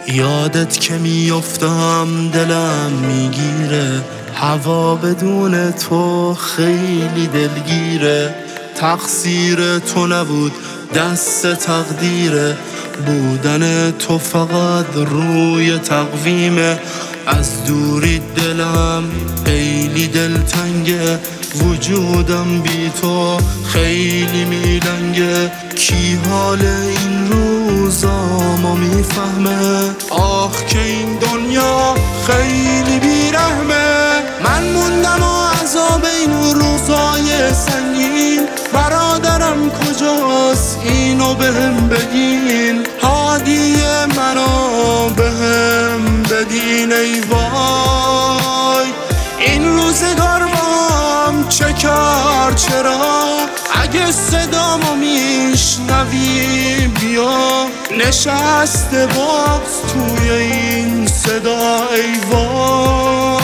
یادت که میافتم دلم میگیره، هوا بدون تو خیلی دلگیره. تقصیر تو نبود دست تقدیره، بودن تو فقط روی تقویمه. از دوری دلم خیلی دلتنگه، وجودم بی تو خیلی میلنگه. کی حال این روزامو میفهمه؟ آخ که این دنیا خیلی بیرحمه. من موندم و عذاب این روزای سنگین، برادرم کجاست اینو بهم بگین. هادی منو بهم بدین ای وای. این روزگار بام چه کرد چرا؟ اگه صدامو میشنوی بیا، نشسته باز توی این صدا ای وای.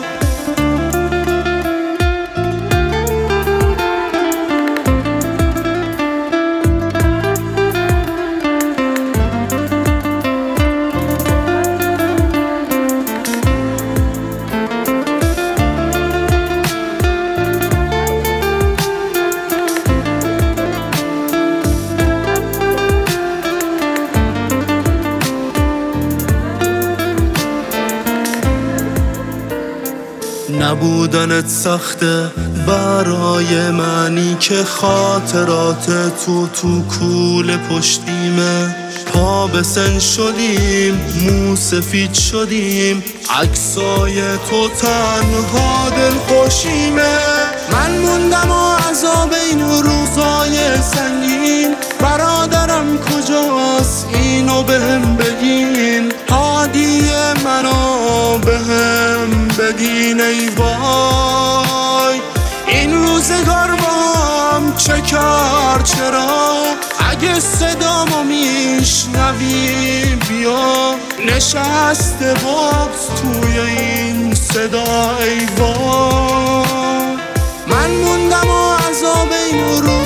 نبودنت سخته برای منی که خاطرات تو کوله پشتیمه. پا به سن شدیم، مو سفید شدیم، عکسای تو تنها دل خوشیمه. من موندم و عذاب این روزای سنگین، برادرم کجاست اینو بهم بگین. هادی منو بهم بدین ای وای. این روزگار بام چه کرد چرا؟ اگه صدامو میشنوی بیا، نشسته باز توی این صدا ای وای. من موندم و عذاب این